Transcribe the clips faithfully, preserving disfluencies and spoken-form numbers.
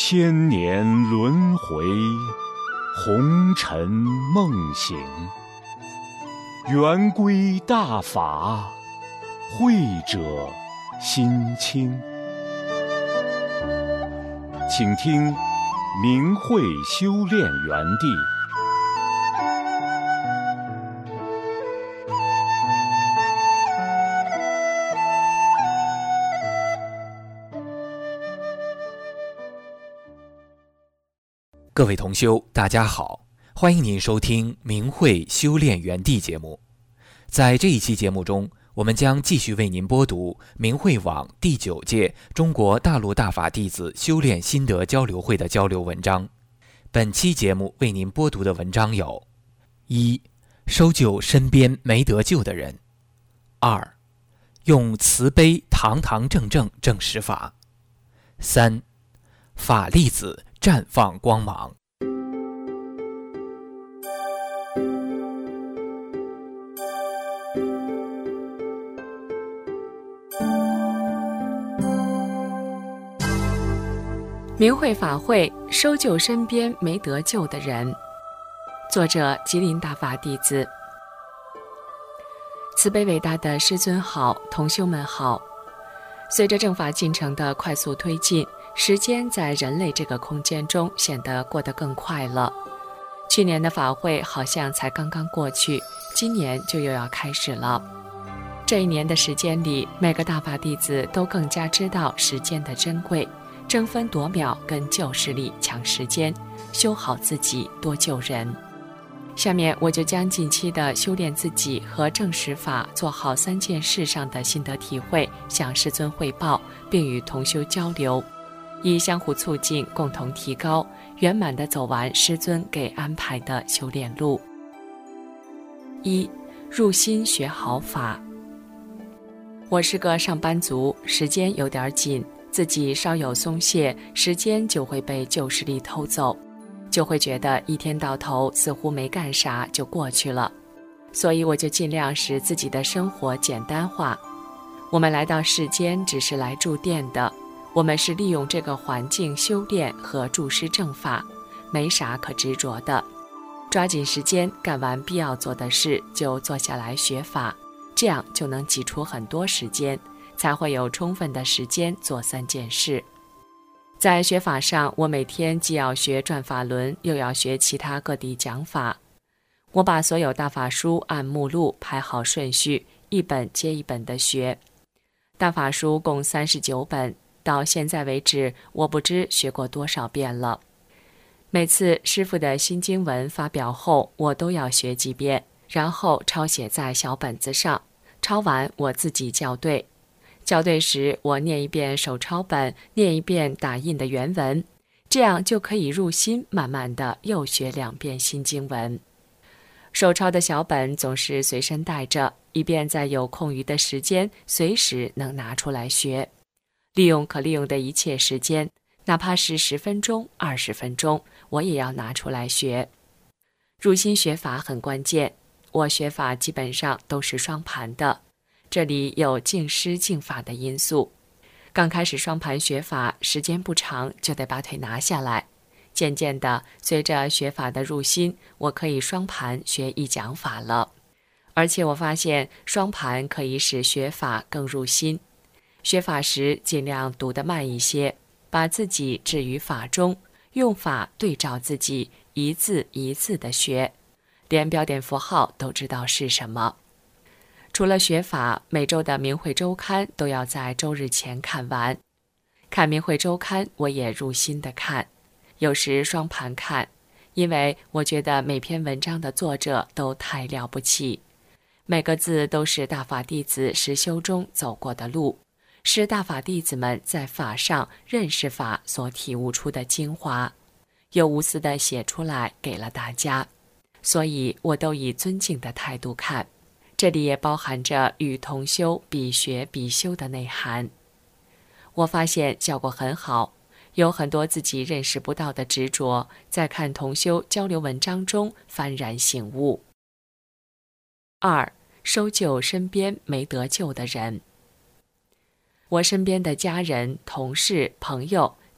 千年轮回，红尘梦醒。圆规大法，慧者心清。请听明慧修炼园地。 各位同修，大家好，欢迎您收听明慧修炼园地节目。在这一期节目中，我们将继续为您播读明慧网第九届中国大陆大法弟子修炼心得交流会的交流文章。本期节目为您播读的文章有：一、收救身边没得救的人；二、用慈悲堂堂正正证实法；三、法粒子绽放光芒。 明慧法会，收救身边没得救的人。作者：吉林大法弟子。慈悲伟大的师尊好，同修们好。随着正法进程的快速推进，时间在人类这个空间中显得过得更快了。去年的法会好像才刚刚过去，今年就又要开始了。这一年的时间里，每个大法弟子都更加知道时间的珍贵，争分夺秒跟旧势力抢时间，修好自己，多救人。下面我就将近期的修炼自己和证实法做好三件事上的心得体会向师尊汇报，并与同修交流，以相互促进，共同提高，圆满地走完师尊给安排的修炼路。一、入心学好法。我是个上班族，时间有点紧，自己稍有松懈，时间就会被旧势力偷走，就会觉得一天到头似乎没干啥就过去了，所以我就尽量使自己的生活简单化。我们来到世间只是来住店的，我们是利用这个环境修炼和助师正法，没啥可执着的，抓紧时间干完必要做的事就坐下来学法，这样就能挤出很多时间，才会有充分的时间做三件事。在学法上，我每天既要学转法轮，又要学其他各地讲法。我把所有大法书按目录排好顺序，一本接一本的学。大法书共三十九本，到现在为止，我不知学过多少遍了。每次师父的新经文发表后，我都要学几遍，然后抄写在小本子上，抄完我自己校对。校对时，我念一遍手抄本，念一遍打印的原文，这样就可以入心，慢慢的又学两遍新经文。手抄的小本总是随身带着，以便在有空余的时间随时能拿出来学，利用可利用的一切时间，哪怕是十分钟、二十分钟，我也要拿出来学。入心学法很关键，我学法基本上都是双盘的，这里有敬师敬法的因素。刚开始双盘学法，时间不长就得把腿拿下来。渐渐的，随着学法的入心，我可以双盘学一讲法了。而且我发现双盘可以使学法更入心。学法时尽量读得慢一些，把自己置于法中，用法对照自己，一字一字的学，连标点符号都知道是什么。除了学法，每周的明慧周刊都要在周日前看完。看明慧周刊，我也入心的看，有时双盘看，因为我觉得每篇文章的作者都太了不起，每个字都是大法弟子实修中走过的路，是大法弟子们在法上认识法所体悟出的精华，又无私地写出来给了大家，所以我都以尊敬的态度看。这里也包含着与同修比学比修的内涵。我发现效果很好，有很多自己认识不到的执着，在看同修交流文章中幡然醒悟。二、收救身边没得救的人。我身边的家人、同事、朋友，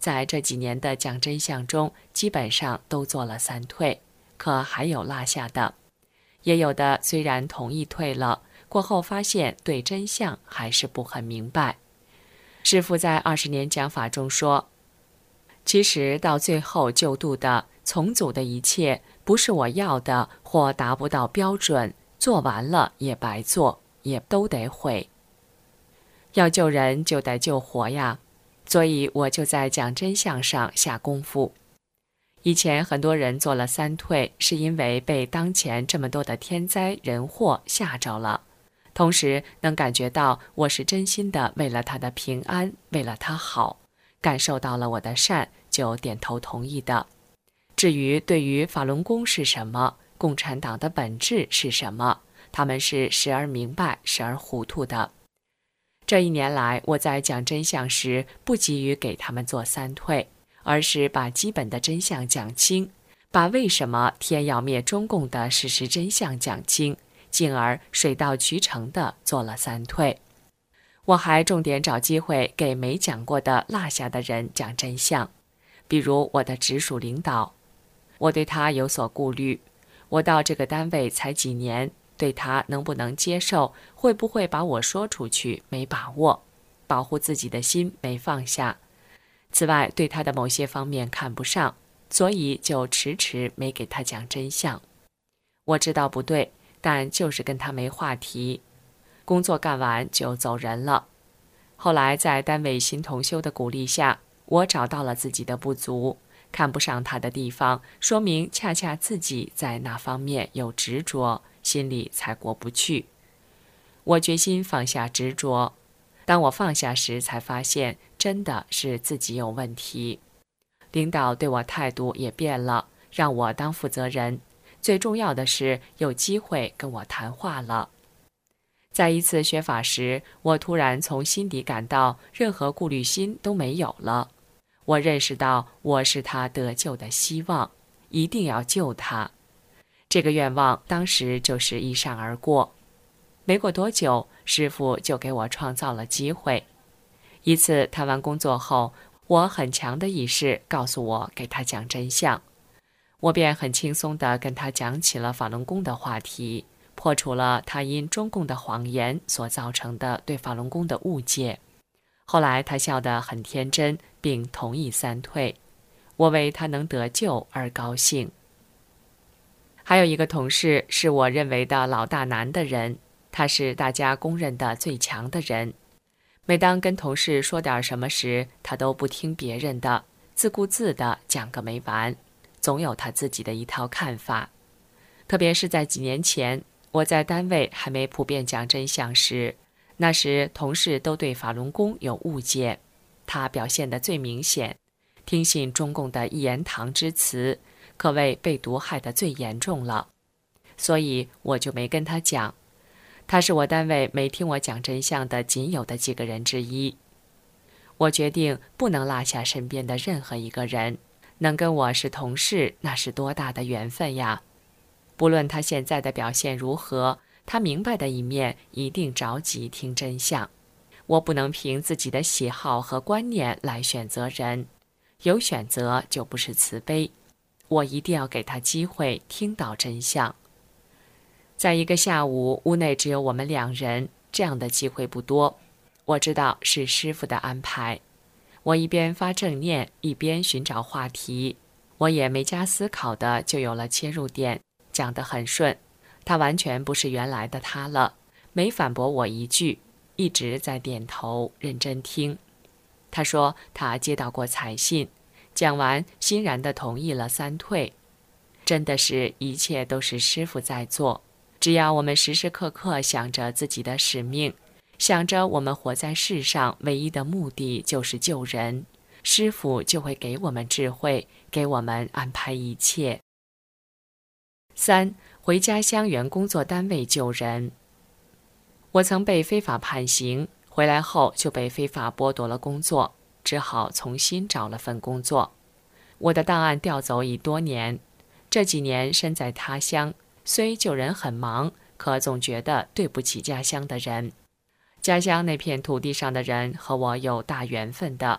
在这几年的讲真相中，基本上都做了三退，可还有落下的，也有的虽然同意退了，过后发现对真相还是不很明白。师父在二十年讲法中说，其实到最后救度的重组的一切，不是我要的或达不到标准，做完了也白做，也都得毁。要救人就得救活呀，所以我就在讲真相上下功夫。以前很多人做了三退，是因为被当前这么多的天灾人祸吓着了，同时能感觉到我是真心的为了他的平安，为了他好，感受到了我的善，就点头同意的。至于对于法轮功是什么，共产党的本质是什么，他们是时而明白，时而糊涂的。这一年来，我在讲真相时，不急于给他们做三退，而是把基本的真相讲清，把为什么天要灭中共的事实真相讲清，进而水到渠成地做了三退。我还重点找机会给没讲过的落下的人讲真相，比如我的直属领导，我对他有所顾虑，我到这个单位才几年，对他能不能接受，会不会把我说出去，没把握，保护自己的心没放下。此外，对他的某些方面看不上，所以就迟迟没给他讲真相。我知道不对，但就是跟他没话题，工作干完就走人了。后来在单位新同修的鼓励下，我找到了自己的不足，看不上他的地方，说明恰恰自己在那方面有执着，心里才过不去。我决心放下执着，当我放下时，才发现真的是自己有问题。领导对我态度也变了，让我当负责人，最重要的是有机会跟我谈话了。在一次学法时，我突然从心底感到任何顾虑心都没有了。我认识到我是他得救的希望，一定要救他。这个愿望当时就是一闪而过。没过多久，师父就给我创造了机会。一次谈完工作后，我很强的意识告诉我给他讲真相，我便很轻松地跟他讲起了法轮功的话题，破除了他因中共的谎言所造成的对法轮功的误解。后来他笑得很天真，并同意三退，我为他能得救而高兴。还有一个同事是我认为的老大难的人，他是大家公认的最强的人。每当跟同事说点什么时，他都不听别人的，自顾自地讲个没完，总有他自己的一套看法。特别是在几年前，我在单位还没普遍讲真相时，那时同事都对法轮功有误解，他表现得最明显，听信中共的一言堂之词，可谓被毒害得最严重了。所以我就没跟他讲，他是我单位没听我讲真相的仅有的几个人之一。我决定不能落下身边的任何一个人，能跟我是同事，那是多大的缘分呀！不论他现在的表现如何，他明白的一面一定着急听真相。我不能凭自己的喜好和观念来选择人，有选择就不是慈悲。我一定要给他机会听到真相。在一个下午，屋内只有我们两人，这样的机会不多。我知道是师父的安排。我一边发正念，一边寻找话题。我也没加思考的就有了切入点，讲得很顺。他完全不是原来的他了，没反驳我一句，一直在点头认真听。他说他接到过彩信，讲完欣然地同意了三退。真的是一切都是师父在做，只要我们时时刻刻想着自己的使命，想着我们活在世上唯一的目的就是救人，师父就会给我们智慧，给我们安排一切。三，回家乡原工作单位救人。我曾被非法判刑，回来后就被非法剥夺了工作，只好重新找了份工作。我的档案调走已多年，这几年身在他乡，虽救人很忙，可总觉得对不起家乡的人。家乡那片土地上的人和我有大缘分的，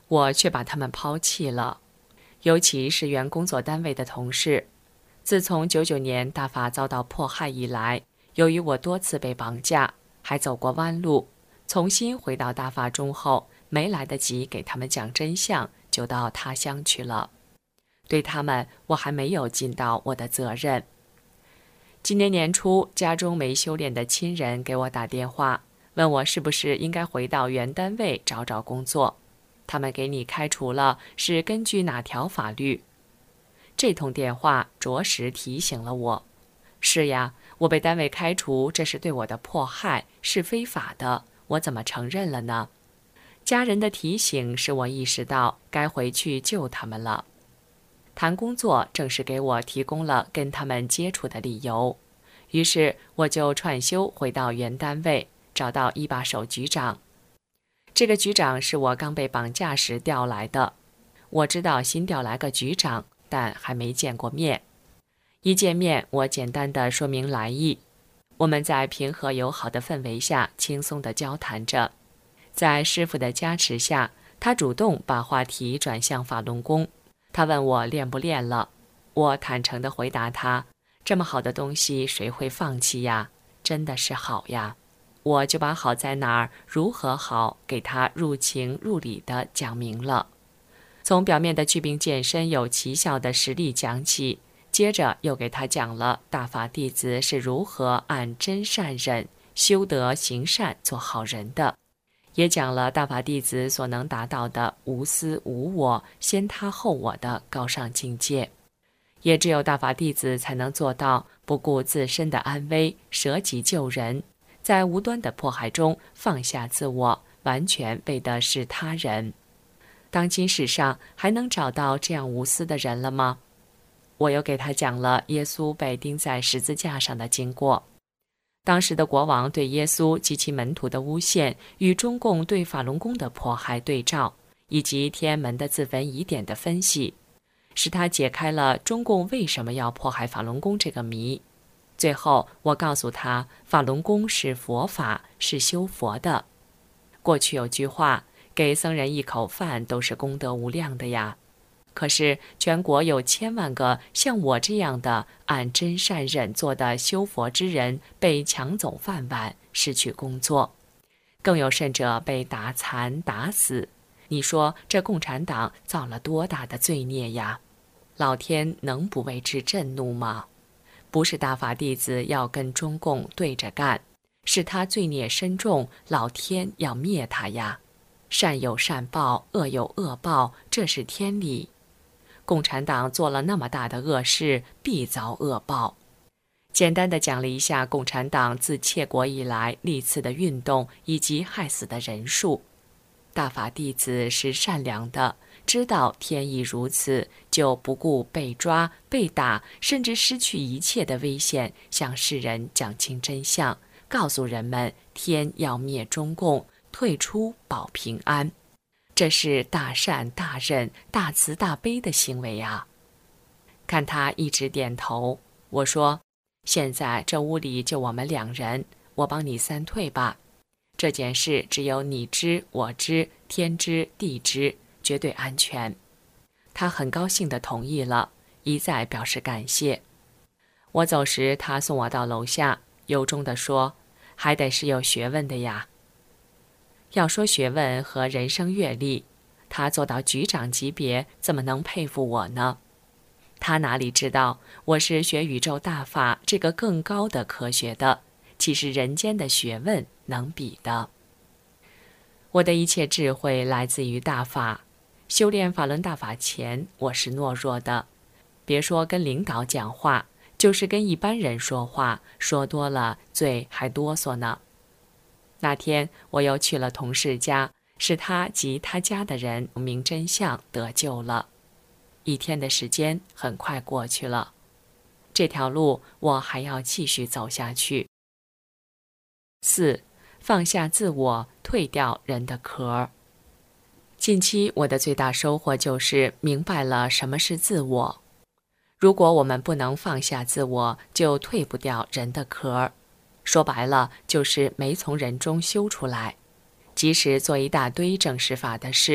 我却把他们抛弃了。尤其是原工作单位的同事，自从九九年大法遭到迫害以来，由于我多次被绑架，还走过弯路，重新回到大法中后，没来得及给他们讲真相，就到他乡去了。对他们，我还没有尽到我的责任。今年年初，家中没修炼的亲人给我打电话，问我是不是应该回到原单位找找工作。他们给你开除了，是根据哪条法律？这通电话着实提醒了我。是呀，我被单位开除，这是对我的迫害，是非法的，我怎么承认了呢？家人的提醒使我意识到该回去救他们了。谈工作正是给我提供了跟他们接触的理由，于是我就串休回到原单位，找到一把手局长。这个局长是我刚被绑架时调来的，我知道新调来个局长，但还没见过面。一见面，我简单的说明来意，我们在平和友好的氛围下轻松地交谈着。在师傅的加持下，他主动把话题转向法轮功。他问我练不练了，我坦诚地回答他，这么好的东西谁会放弃呀？真的是好呀。我就把好在哪儿，如何好，给他入情入理地讲明了。从表面的祛病健身有奇效的实例讲起，接着又给他讲了大法弟子是如何按真善忍修德行善做好人的，也讲了大法弟子所能达到的无私无我、先他后我的高尚境界。也只有大法弟子才能做到不顾自身的安危，舍己救人，在无端的迫害中放下自我，完全为的是他人。当今世上还能找到这样无私的人了吗？我又给他讲了耶稣被钉在十字架上的经过。当时的国王对耶稣及其门徒的诬陷，与中共对法轮功的迫害对照，以及天安门的自焚疑点的分析，使他解开了中共为什么要迫害法轮功这个谜。最后我告诉他，法轮功是佛法，是修佛的。过去有句话，给僧人一口饭都是功德无量的呀。可是全国有千万个像我这样的按真善忍做的修佛之人被抢走饭碗，失去工作，更有甚者被打残打死。你说这共产党造了多大的罪孽呀？老天能不为之震怒吗？不是大法弟子要跟中共对着干，是他罪孽深重，老天要灭他呀。善有善报，恶有恶报，这是天理。共产党做了那么大的恶事，必遭恶报。简单的讲了一下共产党自窃国以来历次的运动以及害死的人数。大法弟子是善良的，知道天意如此，就不顾被抓、被打，甚至失去一切的危险，向世人讲清真相，告诉人们天要灭中共，退出保平安。这是大善大忍大慈大悲的行为啊！看他一直点头，我说，现在这屋里就我们两人，我帮你三退吧。这件事只有你知我知，天知地知，绝对安全。他很高兴地同意了，一再表示感谢。我走时，他送我到楼下，由衷地说，还得是有学问的呀。要说学问和人生阅历，他做到局长级别，怎么能佩服我呢？他哪里知道我是学宇宙大法这个更高的科学的，岂是人间的学问能比的？我的一切智慧来自于大法。修炼法轮大法前，我是懦弱的，别说跟领导讲话，就是跟一般人说话，说多了嘴还哆嗦呢。那天我又去了同事家，使他及他家的人明真相，得救了。一天的时间很快过去了，这条路我还要继续走下去。四，放下自我，退掉人的壳。近期我的最大收获就是明白了什么是自我。如果我们不能放下自我，就退不掉人的壳。说白了，就是没从人中修出来。即使做一大堆正实法的事，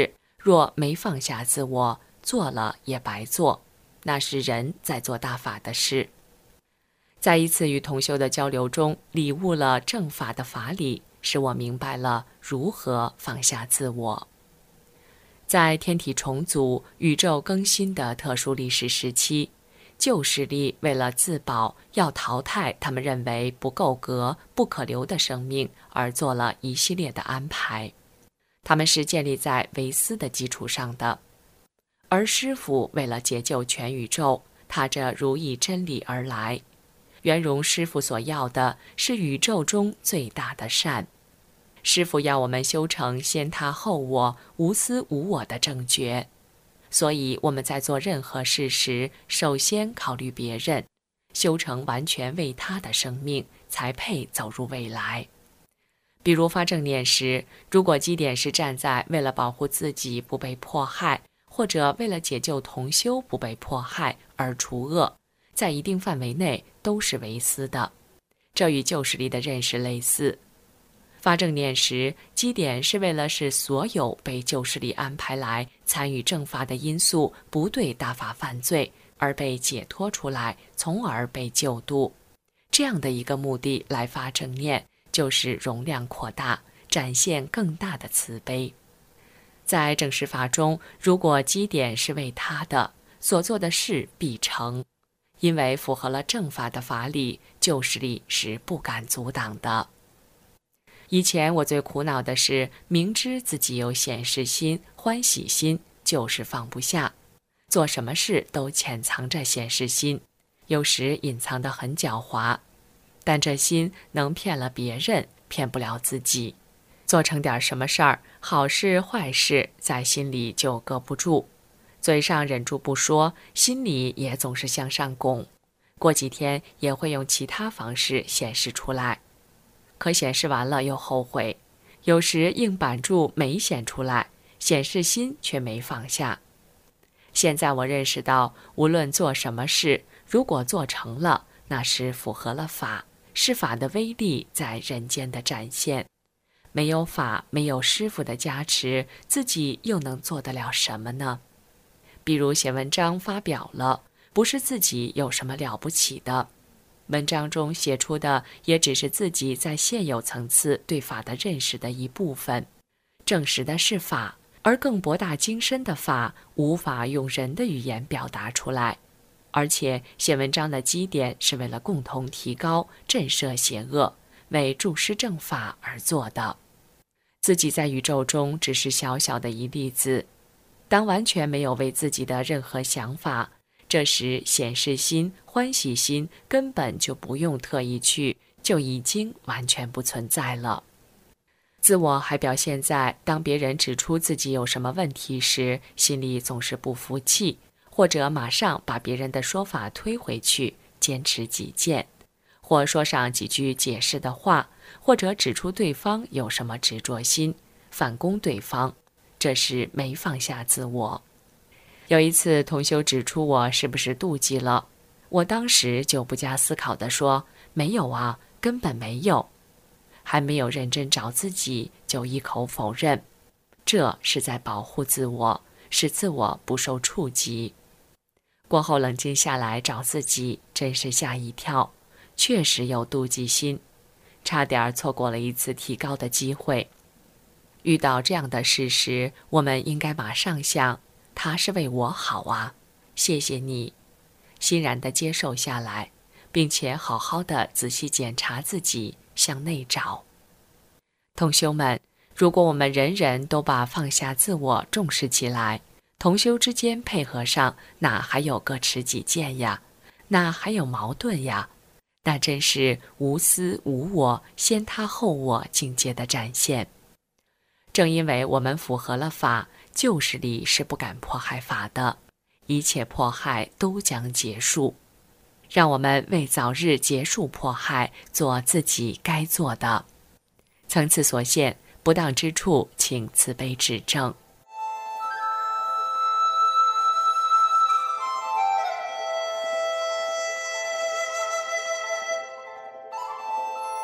若没放下自我，做了也白做，那是人在做大法的事。在一次与同修的交流中，领悟了正法的法理，使我明白了如何放下自我。在天体重组、宇宙更新的特殊历史时期，旧势力为了自保，要淘汰他们认为不够格、不可留的生命，而做了一系列的安排。他们是建立在唯私的基础上的。而师父为了解救全宇宙，踏着如意真理而来。圆融师父所要的是宇宙中最大的善。师父要我们修成先他后我、无私无我的正觉。所以我们在做任何事时，首先考虑别人，修成完全为他的生命，才配走入未来。比如发正念时，如果基点是站在为了保护自己不被迫害，或者为了解救同修不被迫害而除恶，在一定范围内都是唯私的。这与旧势力的认识类似。发正念时，基点是为了使所有被旧势力安排来参与正法的因素不对大法犯罪，而被解脱出来，从而被救度。这样的一个目的来发正念，就是容量扩大，展现更大的慈悲。在正实法中，如果基点是为他的，所做的事必成，因为符合了正法的法理，旧势力是不敢阻挡的。以前我最苦恼的是，明知自己有显示心、欢喜心，就是放不下，做什么事都潜藏着显示心，有时隐藏得很狡猾，但这心能骗了别人，骗不了自己。做成点什么事儿，好事坏事，在心里就搁不住，嘴上忍住不说，心里也总是向上拱，过几天也会用其他方式显示出来。可显示完了又后悔，有时硬板住没显出来，显示心却没放下。现在我认识到，无论做什么事，如果做成了，那是符合了法，是法的威力在人间的展现。没有法，没有师父的加持，自己又能做得了什么呢？比如写文章发表了，不是自己有什么了不起的，文章中写出的也只是自己在现有层次对法的认识的一部分。证实的是法，而更博大精深的法无法用人的语言表达出来。而且写文章的基点是为了共同提高、震慑邪恶，为注释正法而做的。自己在宇宙中只是小小的一粒子，当完全没有为自己的任何想法，这时显示心、欢喜心根本就不用特意去，就已经完全不存在了。自我还表现在当别人指出自己有什么问题时，心里总是不服气，或者马上把别人的说法推回去，坚持己见，或说上几句解释的话，或者指出对方有什么执着心，反攻对方，这是没放下自我。有一次同修指出我是不是妒忌了，我当时就不加思考地说，没有啊，根本没有。还没有认真找自己，就一口否认，这是在保护自我，使自我不受触及。过后冷静下来找自己，真是吓一跳，确实有妒忌心，差点错过了一次提高的机会。遇到这样的事时，我们应该马上想，他是为我好啊，谢谢你，欣然地接受下来，并且好好地仔细检查自己，向内找。同修们，如果我们人人都把放下自我重视起来，同修之间配合上，哪还有各持己见呀？哪还有矛盾呀？那真是无私无我、先他后我境界的展现。正因为我们符合了法，旧势力是不敢迫害法的，一切迫害都将结束。让我们为早日结束迫害，做自己该做的。层次所限，不当之处，请慈悲指正。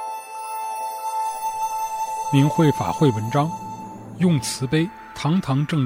明慧法会文章，用慈悲堂堂正正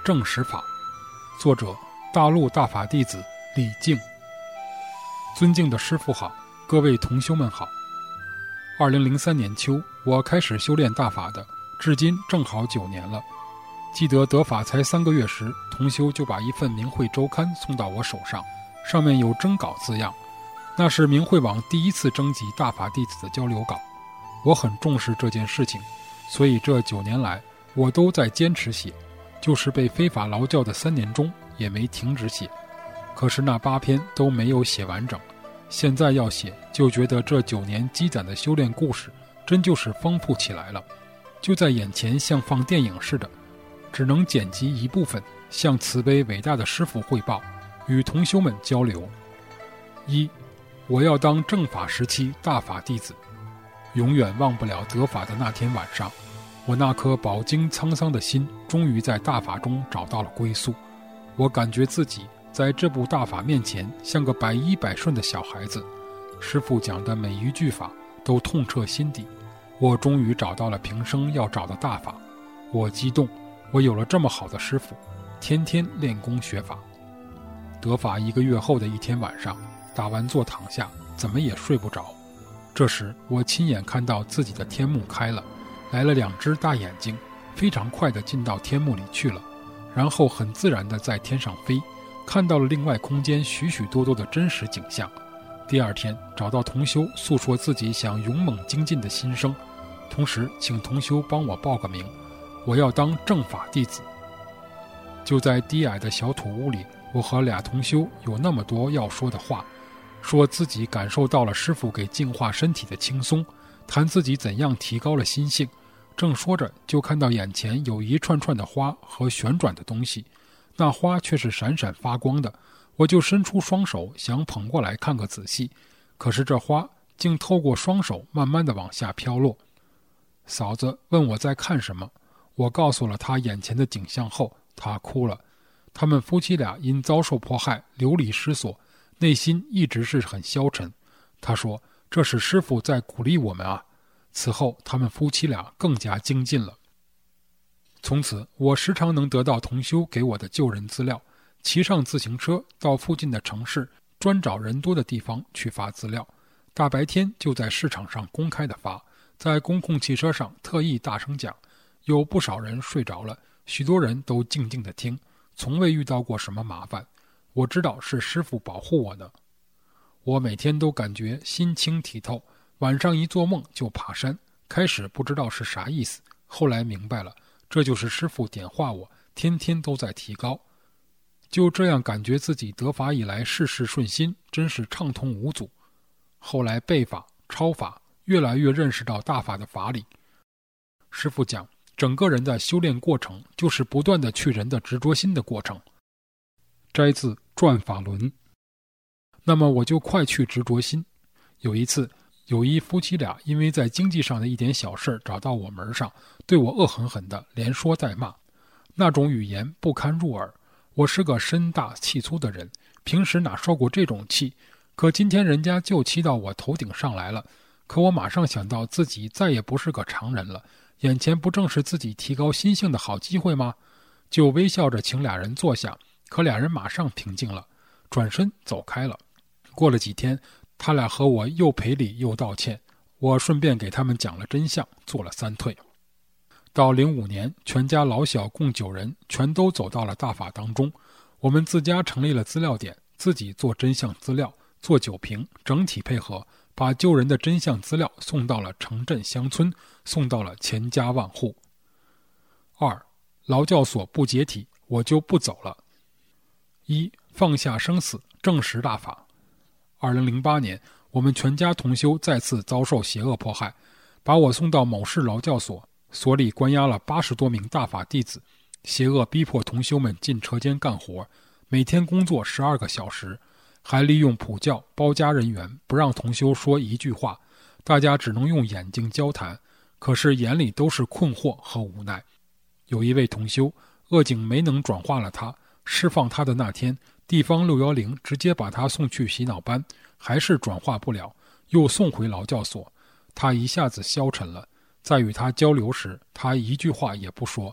正实法，作者大陆大法弟子李靖。尊敬的师父好，各位同修们好。二零零三年秋，我开始修炼大法的，至今正好九年了。记得得法才三个月时，同修就把一份明慧周刊送到我手上，上面有征稿字样，那是明慧网第一次征集大法弟子的交流稿。我很重视这件事情，所以这九年来我都在坚持写，就是被非法劳教的三年中也没停止写。可是那八篇都没有写完整，现在要写，就觉得这九年积攒的修炼故事真就是丰富起来了，就在眼前像放电影似的，只能剪辑一部分，向慈悲伟大的师父汇报，与同修们交流。一，我要当正法时期大法弟子。永远忘不了得法的那天晚上，我那颗饱经沧桑的心终于在大法中找到了归宿。我感觉自己在这部大法面前像个百依百顺的小孩子，师父讲的每一句法都痛彻心底。我终于找到了平生要找的大法，我激动，我有了这么好的师父，天天练功学法。得法一个月后的一天晚上，打完坐躺下，怎么也睡不着。这时我亲眼看到自己的天幕开了，来了两只大眼睛，非常快地进到天幕里去了，然后很自然地在天上飞，看到了另外空间许许多多的真实景象。第二天找到同修诉说自己想勇猛精进的心声，同时请同修帮我报个名，我要当正法弟子。就在低矮的小土屋里，我和俩同修有那么多要说的话，说自己感受到了师父给净化身体的轻松，谈自己怎样提高了心性。正说着，就看到眼前有一串串的花和旋转的东西，那花却是闪闪发光的，我就伸出双手想捧过来看个仔细，可是这花竟透过双手慢慢地往下飘落。嫂子问我在看什么，我告诉了她眼前的景象后，她哭了。他们夫妻俩因遭受迫害，流离失所，内心一直是很消沉。他说，这是师父在鼓励我们啊。此后他们夫妻俩更加精进了。从此我时常能得到同修给我的救人资料，骑上自行车到附近的城市，专找人多的地方去发资料，大白天就在市场上公开的发，在公共汽车上特意大声讲，有不少人睡着了，许多人都静静地听，从未遇到过什么麻烦。我知道是师父保护我的。我每天都感觉心清体透，晚上一做梦就爬山，开始不知道是啥意思，后来明白了，这就是师父点化我，天天都在提高。就这样感觉自己得法以来事事顺心，真是畅通无阻。后来背法、抄法，越来越认识到大法的法理。师父讲，整个人的修炼过程就是不断的去人的执着心的过程。摘自《转法轮》。那么我就快去执着心。有一次，有一夫妻俩因为在经济上的一点小事找到我门上，对我恶狠狠的连说带骂，那种语言不堪入耳。我是个身大气粗的人，平时哪受过这种气，可今天人家就气到我头顶上来了。可我马上想到自己再也不是个常人了，眼前不正是自己提高心性的好机会吗？就微笑着请俩人坐下，可俩人马上平静了，转身走开了。过了几天，他俩和我又赔礼又道歉，我顺便给他们讲了真相，做了三退。到零五年，全家老小共九人全都走到了大法当中，我们自家成立了资料点，自己做真相资料，做酒瓶，整体配合，把救人的真相资料送到了城镇乡村，送到了千家万户。二，劳教所不解体，我就不走了。一，放下生死，正实大法。二零零八年，我们全家同修再次遭受邪恶迫害，把我送到某市劳教所，所里关押了八十多名大法弟子，邪恶逼迫同修们进车间干活，每天工作十二个小时，还利用普教包夹人员，不让同修说一句话，大家只能用眼睛交谈，可是眼里都是困惑和无奈。有一位同修，恶警没能转化了他，释放他的那天，地方六一零直接把他送去洗脑班，还是转化不了，又送回劳教所。他一下子消沉了，在与他交流时，他一句话也不说，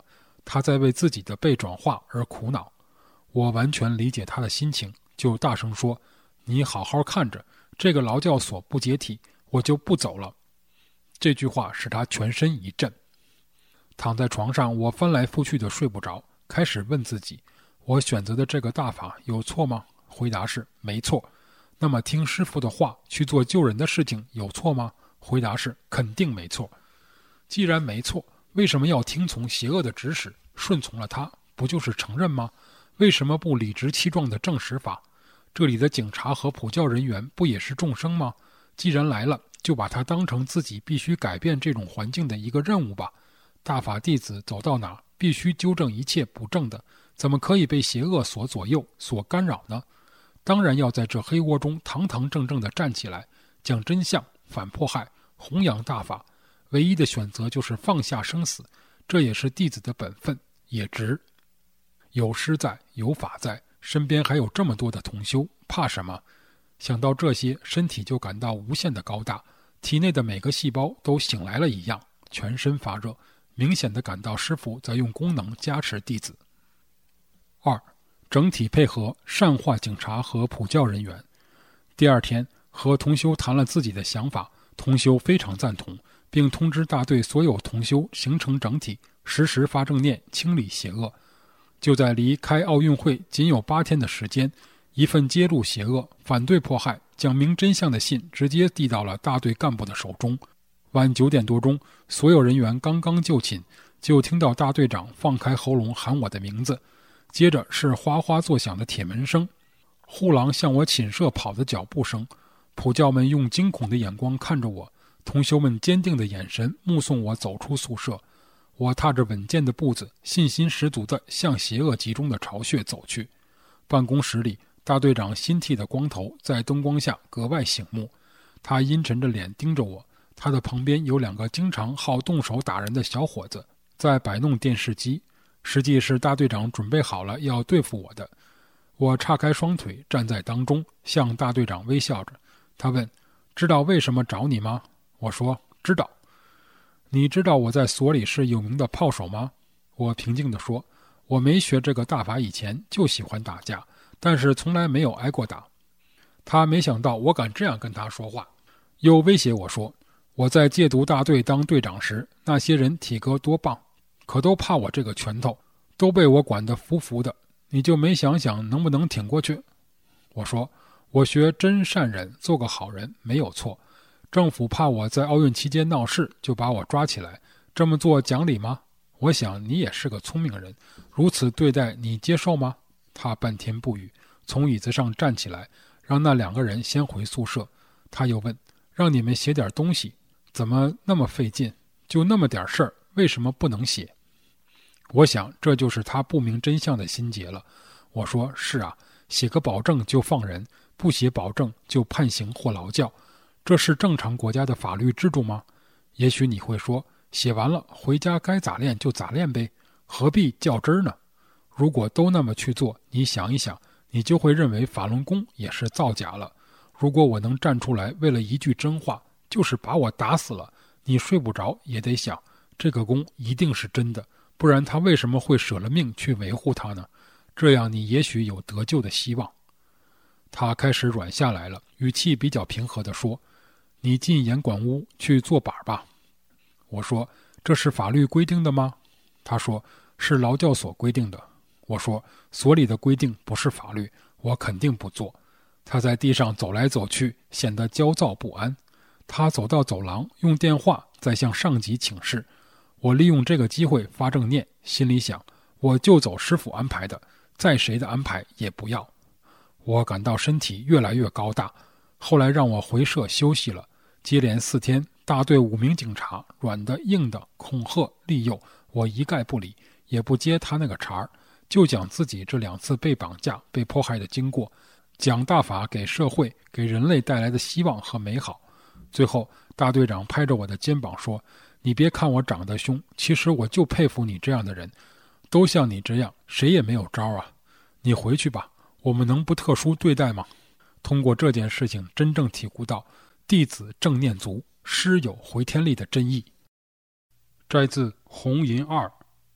他在为自己的被转化而苦恼。我完全理解他的心情，就大声说：你好好看着，这个劳教所不解体，我就不走了。这句话使他全身一震。躺在床上，我翻来覆去的睡不着，开始问自己：我选择的这个大法有错吗？回答是没错。那么听师父的话去做救人的事情有错吗？回答是肯定没错。既然没错，为什么要听从邪恶的指使，顺从了他，不就是承认吗？为什么不理直气壮地证实法？这里的警察和普教人员不也是众生吗？既然来了，就把它当成自己必须改变这种环境的一个任务吧。大法弟子走到哪，必须纠正一切不正的，怎么可以被邪恶所左右、所干扰呢？当然要在这黑窝中堂堂正正地站起来，讲真相，反迫害，弘扬大法。唯一的选择就是放下生死，这也是弟子的本分，也值。有师在，有法在，身边还有这么多的同修，怕什么？想到这些，身体就感到无限的高大，体内的每个细胞都醒来了一样，全身发热，明显的感到师父在用功能加持弟子。二，整体配合，善化警察和普教人员。第二天和同修谈了自己的想法，同修非常赞同，并通知大队所有同修形成整体，时时发正念，清理邪恶。就在离开奥运会仅有八天的时间，一份揭露邪恶、反对迫害、讲明真相的信直接递到了大队干部的手中。晚九点多钟，所有人员刚刚就寝，就听到大队长放开喉咙喊我的名字，接着是哗哗作响的铁门声，护廊向我寝舍跑的脚步声，普教们用惊恐的眼光看着我，同修们坚定的眼神目送我走出宿舍。我踏着稳健的步子，信心十足地向邪恶集中的巢穴走去。办公室里，大队长新剃的光头在灯光下格外醒目，他阴沉着脸盯着我，他的旁边有两个经常好动手打人的小伙子在摆弄电视机，实际是大队长准备好了要对付我的。我岔开双腿站在当中，向大队长微笑着。他问：知道为什么找你吗？我说：知道。你知道我在所里是有名的炮手吗？我平静地说：我没学这个大法以前就喜欢打架，但是从来没有挨过打。他没想到我敢这样跟他说话，又威胁我说：我在戒毒大队当队长时，那些人体格多棒，可都怕我这个拳头，都被我管得服服的，你就没想想能不能挺过去？我说：我学真善忍，做个好人没有错。政府怕我在奥运期间闹事，就把我抓起来，这么做讲理吗？我想你也是个聪明人，如此对待你接受吗？他半天不语，从椅子上站起来，让那两个人先回宿舍。他又问：让你们写点东西，怎么那么费劲？就那么点事儿，为什么不能写？我想这就是他不明真相的心结了。我说：是啊，写个保证就放人，不写保证就判刑或劳教，这是正常国家的法律制度吗？也许你会说，写完了回家该咋练就咋练呗，何必较真呢？如果都那么去做，你想一想，你就会认为法轮功也是造假了。如果我能站出来，为了一句真话，就是把我打死了，你睡不着也得想，这个功一定是真的，不然他为什么会舍了命去维护它呢？这样你也许有得救的希望。他开始软下来了，语气比较平和地说：你进严管屋去做板吧。我说：这是法律规定的吗？他说：是劳教所规定的。我说：所里的规定不是法律，我肯定不做。他在地上走来走去，显得焦躁不安。他走到走廊，用电话在向上级请示。我利用这个机会发正念，心里想：我就走师父安排的，再谁的安排也不要。我感到身体越来越高大，后来让我回社休息了。接连四天，大队五名警察，软的硬的，恐吓利诱，我一概不理，也不接他那个茬儿，就讲自己这两次被绑架、被迫害的经过，讲大法给社会、给人类带来的希望和美好。最后，大队长拍着我的肩膀说：你别看我长得凶，其实我就佩服你这样的人，都像你这样，谁也没有招啊。你回去吧，我们能不特殊对待吗？通过这件事情，真正体悟到弟子正念足，师有回天力的真意。摘自红银二，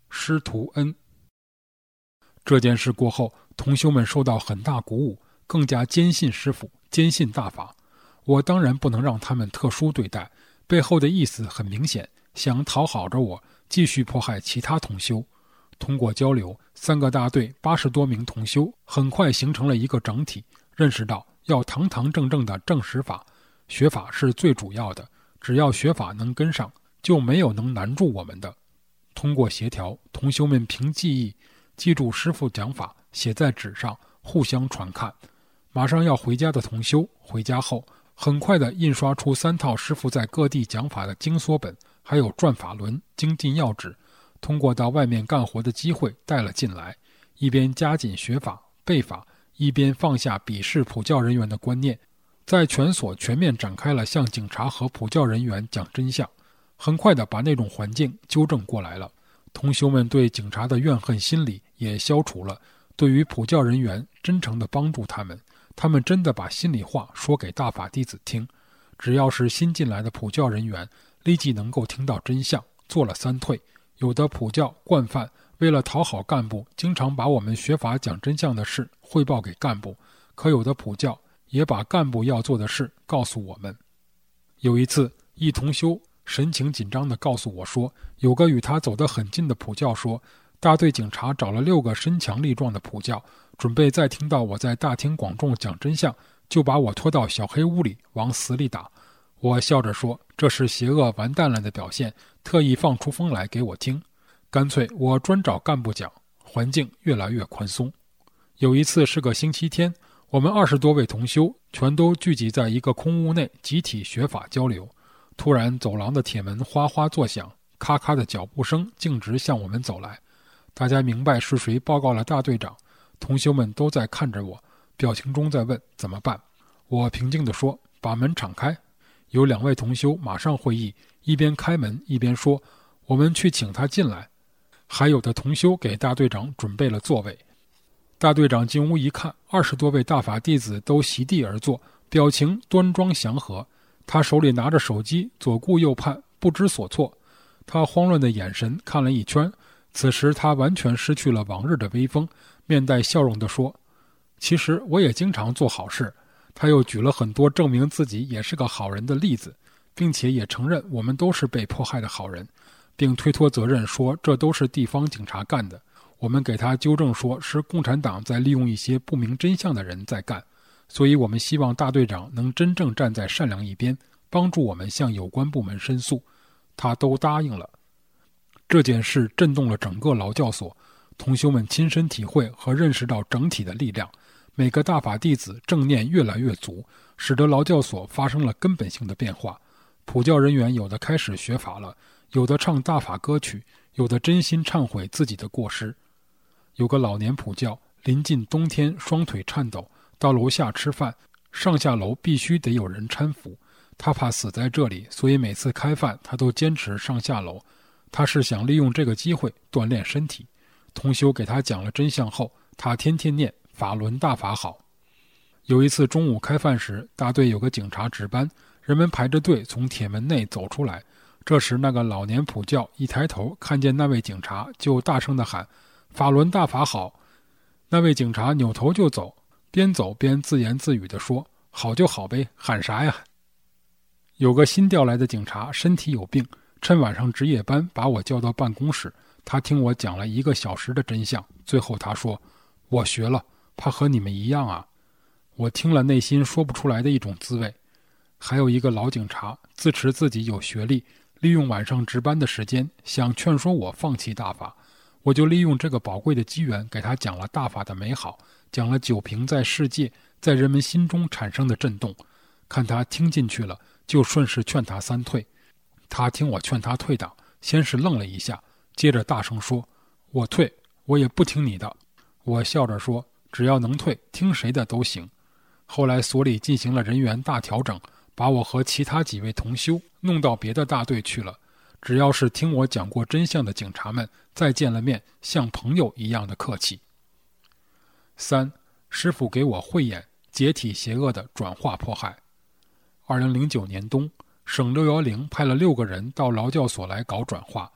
师徒恩。这件事过后，同修们受到很大鼓舞，更加坚信师父，坚信大法。我当然不能让他们特殊对待，背后的意思很明显，想讨好着我，继续迫害其他同修。通过交流，三个大队八十多名同修很快形成了一个整体，认识到要堂堂正正的正实法，学法是最主要的，只要学法能跟上，就没有能难住我们的。通过协调，同修们凭记忆记住师父讲法，写在纸上，互相传看。马上要回家的同修回家后，很快地印刷出三套师父在各地讲法的经缩本，还有转法轮、精进要旨，通过到外面干活的机会带了进来，一边加紧学法背法，一边放下鄙视普教人员的观念，在全所全面展开了向警察和普教人员讲真相，很快地把那种环境纠正过来了。同修们对警察的怨恨心理也消除了，对于普教人员真诚地帮助他们，他们真的把心里话说给大法弟子听。只要是新进来的普教人员，立即能够听到真相，做了三退。有的普教惯犯为了讨好干部，经常把我们学法讲真相的事汇报给干部，可有的普教也把干部要做的事告诉我们。有一次，一同修神情紧张地告诉我说，有个与他走得很近的普教说，大队警察找了六个身强力壮的普教，准备再听到我在大庭广众讲真相，就把我拖到小黑屋里往死里打。我笑着说，这是邪恶完蛋了的表现，特意放出风来给我听。干脆我专找干部讲，环境越来越宽松。有一次是个星期天，我们二十多位同修全都聚集在一个空屋内，集体学法交流。突然走廊的铁门哗哗作响，咔咔的脚步声径直向我们走来。大家明白是谁报告了大队长，同修们都在看着我，表情中在问怎么办。我平静地说，把门敞开。有两位同修马上会意，一边开门一边说，我们去请他进来。还有的同修给大队长准备了座位。大队长进屋一看，二十多位大法弟子都席地而坐，表情端庄祥和。他手里拿着手机，左顾右盼，不知所措。他慌乱的眼神看了一圈，此时他完全失去了往日的威风，面带笑容地说，其实我也经常做好事。他又举了很多证明自己也是个好人的例子，并且也承认我们都是被迫害的好人，并推脱责任说这都是地方警察干的。我们给他纠正说是共产党在利用一些不明真相的人在干，所以我们希望大队长能真正站在善良一边，帮助我们向有关部门申诉。他都答应了。这件事震动了整个劳教所，同修们亲身体会和认识到整体的力量，每个大法弟子正念越来越足，使得劳教所发生了根本性的变化。普教人员有的开始学法了，有的唱大法歌曲，有的真心忏悔自己的过失。有个老年普教临近冬天，双腿颤抖，到楼下吃饭，上下楼必须得有人搀扶。他怕死在这里，所以每次开饭他都坚持上下楼。他是想利用这个机会锻炼身体。同修给他讲了真相后，他天天念法轮大法好。有一次中午开饭时，大队有个警察值班，人们排着队从铁门内走出来。这时那个老年普教一抬头看见那位警察，就大声地喊，法轮大法好。那位警察扭头就走，边走边自言自语地说，好就好呗，喊啥呀。有个新调来的警察身体有病，趁晚上值夜班把我叫到办公室，他听我讲了一个小时的真相，最后他说，我学了，怕和你们一样啊。我听了内心说不出来的一种滋味。还有一个老警察自持自己有学历，利用晚上值班的时间想劝说我放弃大法，我就利用这个宝贵的机缘给他讲了大法的美好，讲了酒瓶在世界在人们心中产生的震动。看他听进去了，就顺势劝他三退。他听我劝他退党，先是愣了一下，接着大声说，我退，我也不听你的。我笑着说，只要能退，听谁的都行。后来所里进行了人员大调整，把我和其他几位同修弄到别的大队去了。只要是听我讲过真相的警察们，再见了面，像朋友一样的客气。三，师父给我慧眼，解体邪恶的转化迫害。二零零九年冬，省六一零派了六个人到劳教所来搞转化。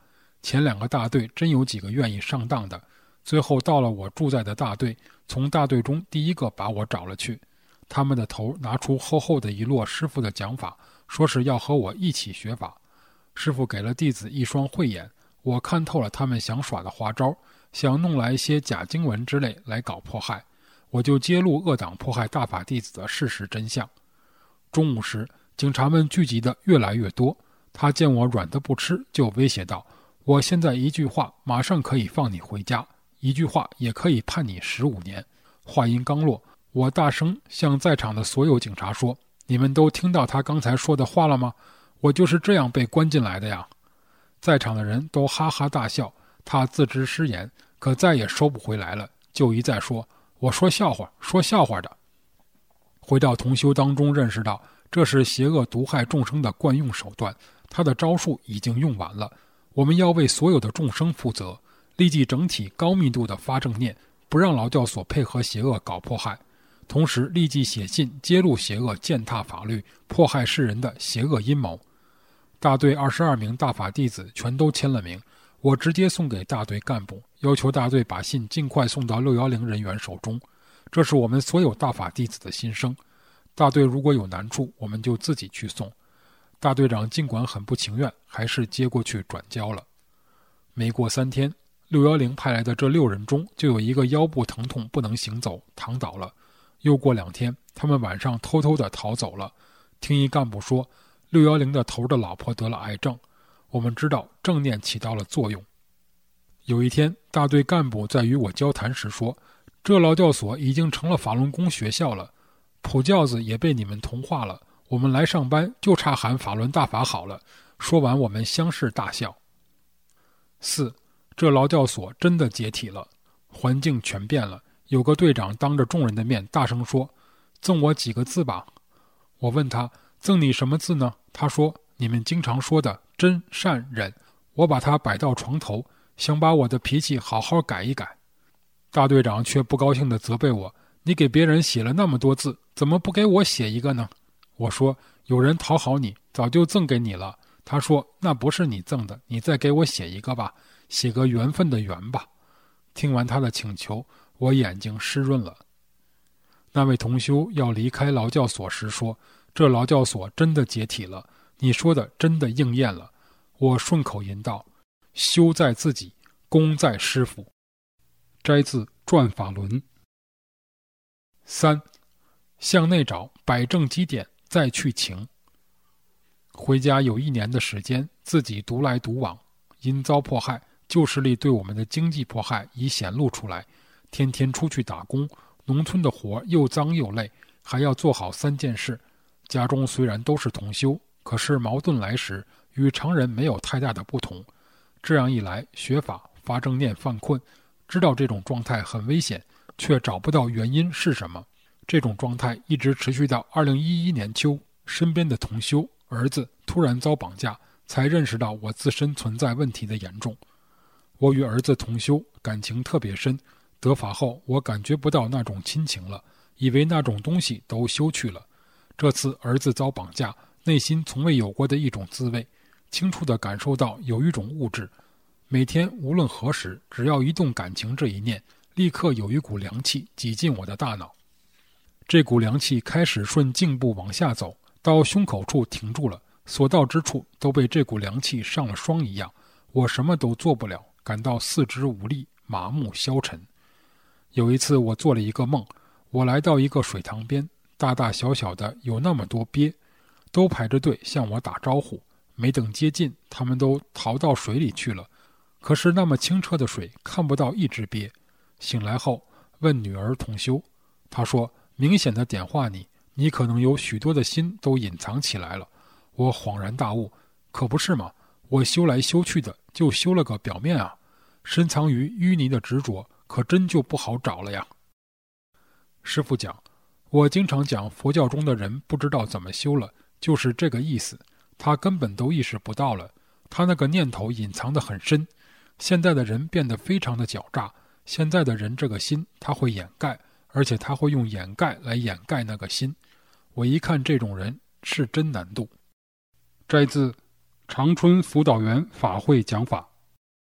前两个大队真有几个愿意上当的，最后到了我住在的大队，从大队中第一个把我找了去。他们的头拿出厚厚的一摞师傅的讲法，说是要和我一起学法。师傅给了弟子一双慧眼，我看透了他们想耍的花招，想弄来一些假经文之类来搞迫害，我就揭露恶党迫害大法弟子的事实真相。中午时，警察们聚集的越来越多，他见我软的不吃，就威胁道：我现在一句话马上可以放你回家，一句话也可以判你十五年。话音刚落，我大声向在场的所有警察说：你们都听到他刚才说的话了吗？我就是这样被关进来的呀。在场的人都哈哈大笑，他自知失言，可再也收不回来了，就一再说：我说笑话，说笑话的。回到同修当中，认识到这是邪恶毒害众生的惯用手段，他的招数已经用完了。我们要为所有的众生负责，立即整体高密度的发正念，不让劳教所配合邪恶搞迫害，同时立即写信揭露邪恶践踏法律、迫害世人的邪恶阴谋。大队二十二名大法弟子全都签了名，我直接送给大队干部，要求大队把信尽快送到六一零人员手中。这是我们所有大法弟子的心声。大队如果有难处，我们就自己去送。大队长尽管很不情愿，还是接过去转交了。没过三天，六一零派来的这六人中就有一个腰部疼痛不能行走，躺倒了。又过两天，他们晚上偷偷地逃走了。听一干部说，六一零的头的老婆得了癌症。我们知道正念起到了作用。有一天，大队干部在与我交谈时说，这劳教所已经成了法轮功学校了，普教子也被你们同化了，我们来上班就差喊法轮大法好了。说完，我们相视大笑。四，这劳教所真的解体了，环境全变了。有个队长当着众人的面大声说：赠我几个字吧。我问他：赠你什么字呢？他说：你们经常说的真善忍。我把它摆到床头，想把我的脾气好好改一改。大队长却不高兴地责备我：你给别人写了那么多字，怎么不给我写一个呢？我说：有人讨好你，早就赠给你了。他说：那不是你赠的，你再给我写一个吧，写个缘分的缘吧。听完他的请求，我眼睛湿润了。那位同修要离开劳教所时说：这劳教所真的解体了，你说的真的应验了。我顺口吟道：修在自己，功在师父。摘自《转法轮》。三，向内找，摆正基点，再去情。回家有一年的时间，自己独来独往，因遭迫害，旧势力对我们的经济迫害已显露出来，天天出去打工，农村的活又脏又累，还要做好三件事。家中虽然都是同修，可是矛盾来时与常人没有太大的不同。这样一来，学法发正念犯困，知道这种状态很危险，却找不到原因是什么。这种状态一直持续到二零一一年秋，身边的同修儿子突然遭绑架，才认识到我自身存在问题的严重。我与儿子同修感情特别深，得法后我感觉不到那种亲情了，以为那种东西都修去了。这次儿子遭绑架，内心从未有过的一种滋味，清楚地感受到有一种物质，每天无论何时，只要一动感情这一念，立刻有一股凉气挤进我的大脑。这股凉气开始顺颈部往下走，到胸口处停住了，所到之处都被这股凉气上了霜一样，我什么都做不了，感到四肢无力，麻木消沉。有一次我做了一个梦，我来到一个水塘边，大大小小的有那么多鳖，都排着队向我打招呼，没等接近，他们都逃到水里去了。可是那么清澈的水，看不到一只鳖。醒来后问女儿同修，她说明显的点化你，你可能有许多的心都隐藏起来了。我恍然大悟，可不是嘛，我修来修去的就修了个表面啊，深藏于淤泥的执着可真就不好找了呀。师父讲，我经常讲佛教中的人不知道怎么修了，就是这个意思，他根本都意识不到了，他那个念头隐藏得很深。现在的人变得非常的狡诈，现在的人这个心他会掩盖，而且他会用掩盖来掩盖那个心。我一看这种人是真难度。摘自长春辅导员法会讲法。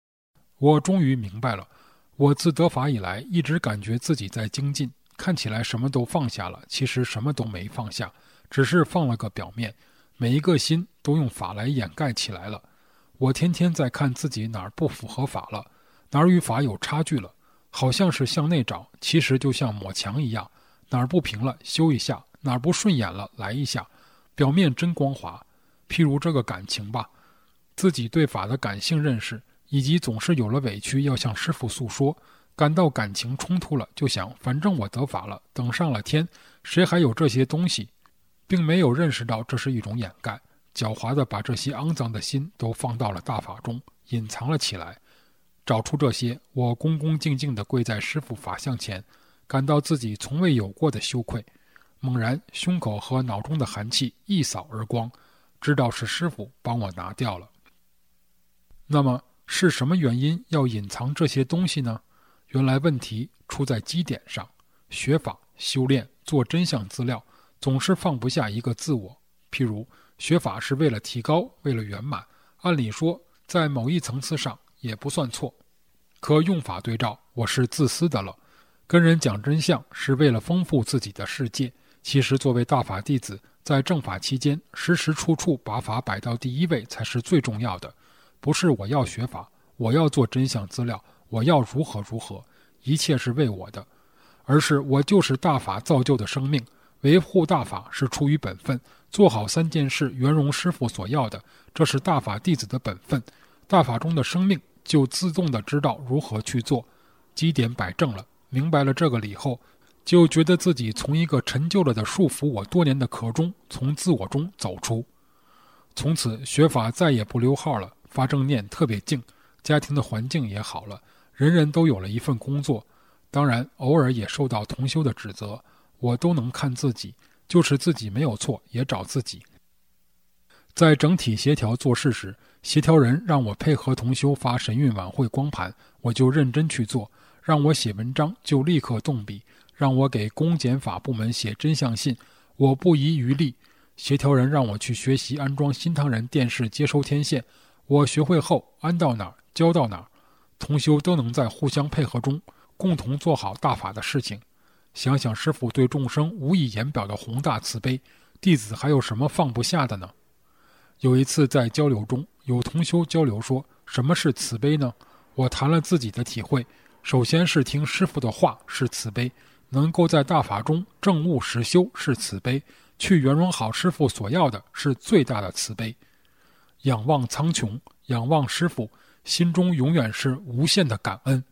我终于明白了，我自得法以来一直感觉自己在精进，看起来什么都放下了，其实什么都没放下，只是放了个表面，每一个心都用法来掩盖起来了。我天天在看自己哪儿不符合法了，哪儿与法有差距了，好像是向内找，其实就像抹墙一样，哪儿不平了修一下，哪儿不顺眼了来一下，表面真光滑。譬如这个感情吧，自己对法的感性认识，以及总是有了委屈要向师父诉说，感到感情冲突了，就想反正我得法了，等上了天，谁还有这些东西，并没有认识到这是一种掩盖，狡猾地把这些肮脏的心都放到了大法中，隐藏了起来。找出这些，我恭恭敬敬地跪在师父法像前，感到自己从未有过的羞愧。猛然胸口和脑中的寒气一扫而光，知道是师父帮我拿掉了。那么是什么原因要隐藏这些东西呢？原来问题出在基点上，学法修炼做真相资料，总是放不下一个自我。譬如学法是为了提高，为了圆满，按理说在某一层次上也不算错，可用法对照，我是自私的了。跟人讲真相是为了丰富自己的世界，其实作为大法弟子，在正法期间时时处处把法摆到第一位才是最重要的。不是我要学法，我要做真相资料，我要如何如何，一切是为我的，而是我就是大法造就的生命，维护大法是出于本分，做好三件事圆融师父所要的，这是大法弟子的本分。大法中的生命就自动地知道如何去做，基点摆正了，明白了这个理后，就觉得自己从一个陈旧了的束缚我多年的壳中，从自我中走出。从此学法再也不溜号了，发正念特别静，家庭的环境也好了，人人都有了一份工作。当然偶尔也受到同修的指责，我都能看自己，就是自己没有错也找自己。在整体协调做事时，协调人让我配合同修发神韵晚会光盘，我就认真去做，让我写文章就立刻动笔，让我给公检法部门写真相信，我不遗余力。协调人让我去学习安装新唐人电视接收天线，我学会后安到哪儿交到哪儿，同修都能在互相配合中共同做好大法的事情。想想师父对众生无以言表的宏大慈悲，弟子还有什么放不下的呢？有一次在交流中，有同修交流说，什么是慈悲呢？我谈了自己的体会，首先是听师父的话是慈悲，能够在大法中正悟实修是慈悲，去圆融好师父所要的是最大的慈悲。仰望苍穹，仰望师父，心中永远是无限的感恩。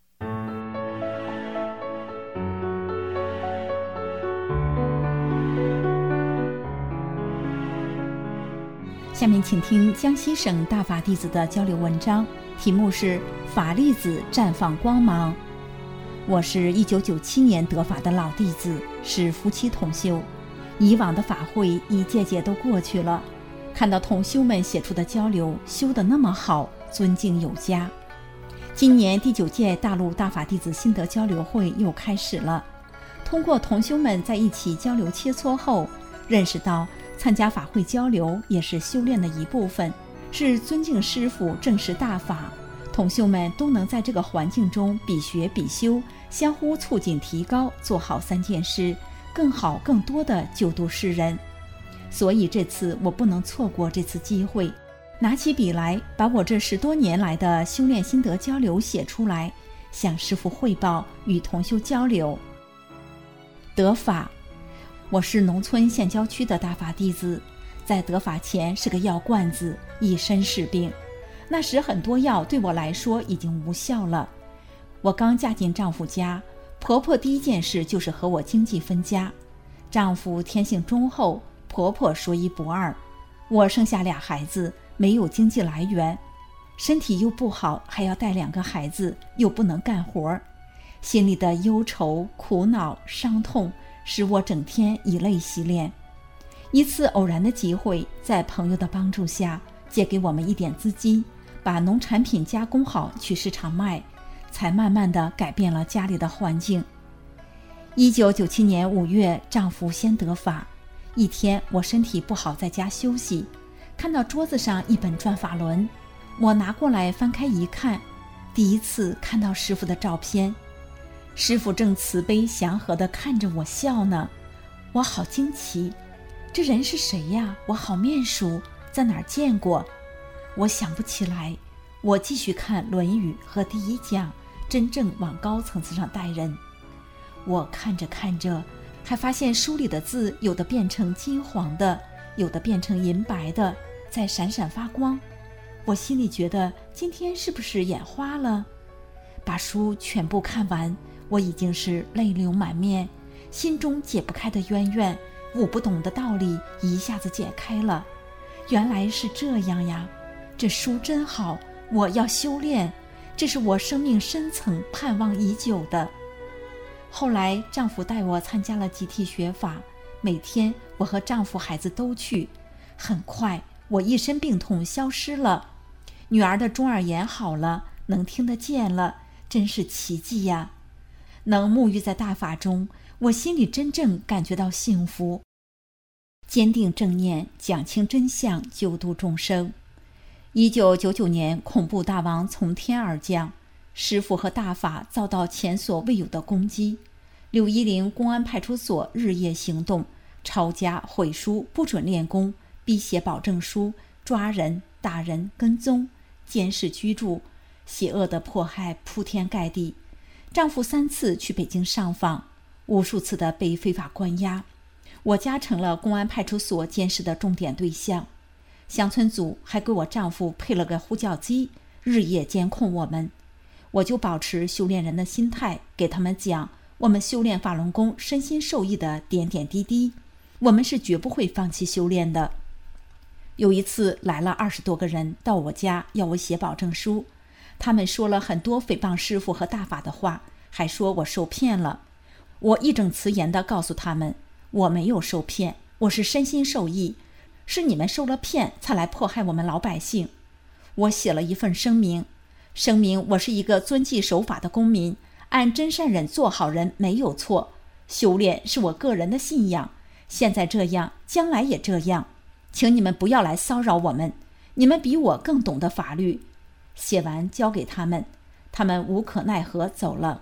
下面请听江西省大法弟子的交流文章，题目是法粒子绽放光芒。我是一九九七年得法的老弟子，是夫妻同修，以往的法会一届届都过去了，看到同修们写出的交流修得那么好，尊敬有加。今年第九届大陆大法弟子心得交流会又开始了，通过同修们在一起交流切磋后，认识到参加法会交流也是修炼的一部分，是尊敬师父正视大法，同修们都能在这个环境中比学比修，相互促进提高，做好三件事，更好更多的救度世人。所以这次我不能错过这次机会，拿起笔来，把我这十多年来的修炼心得交流写出来，向师父汇报，与同修交流。得法，我是农村县郊区的大法弟子，在得法前是个药罐子，一身是病。那时很多药对我来说已经无效了。我刚嫁进丈夫家，婆婆第一件事就是和我经济分家。丈夫天性忠厚，婆婆说一不二。我生下俩孩子，没有经济来源，身体又不好，还要带两个孩子，又不能干活，心里的忧愁、苦恼、伤痛使我整天以泪洗脸。一次偶然的机会，在朋友的帮助下，借给我们一点资金，把农产品加工好去市场卖，才慢慢地改变了家里的环境。一九九七年五月，丈夫先得法。一天我身体不好，在家休息，看到桌子上一本转法轮，我拿过来翻开一看， 第一次看到师父的照片，师父正慈悲祥和地看着我笑呢，我好惊奇，这人是谁呀？我好面熟，在哪儿见过？我想不起来。我继续看《论语》和第一讲，真正往高层次上带人。我看着看着，还发现书里的字有的变成金黄的，有的变成银白的，在闪闪发光。我心里觉得今天是不是眼花了？把书全部看完，我已经是泪流满面，心中解不开的渊源，悟不懂的道理一下子解开了。原来是这样呀，这书真好，我要修炼，这是我生命深层盼望已久的。后来丈夫带我参加了集体学法，每天我和丈夫孩子都去。很快我一身病痛消失了，女儿的中耳炎好了，能听得见了，真是奇迹呀！能沐浴在大法中，我心里真正感觉到幸福。坚定正念，讲清真相，救度众生。一九九九年，恐怖大王从天而降，师父和大法遭到前所未有的攻击。六一零公安派出所日夜行动，抄家、毁书、不准练功、逼写保证书、抓人、打人、跟踪、监视居住，邪恶的迫害铺天盖地。丈夫三次去北京上访，无数次的被非法关押，我家成了公安派出所监视的重点对象。乡村组还给我丈夫配了个呼叫机，日夜监控我们。我就保持修炼人的心态，给他们讲我们修炼法轮功身心受益的点点滴滴，我们是绝不会放弃修炼的。有一次来了二十多个人到我家要我写保证书，他们说了很多诽谤师父和大法的话，还说我受骗了。我义正辞严地告诉他们，我没有受骗，我是身心受益，是你们受了骗才来迫害我们老百姓。我写了一份声明，声明我是一个遵纪守法的公民，按真善忍做好人没有错，修炼是我个人的信仰，现在这样，将来也这样，请你们不要来骚扰我们，你们比我更懂得法律。写完交给他们，他们无可奈何走了。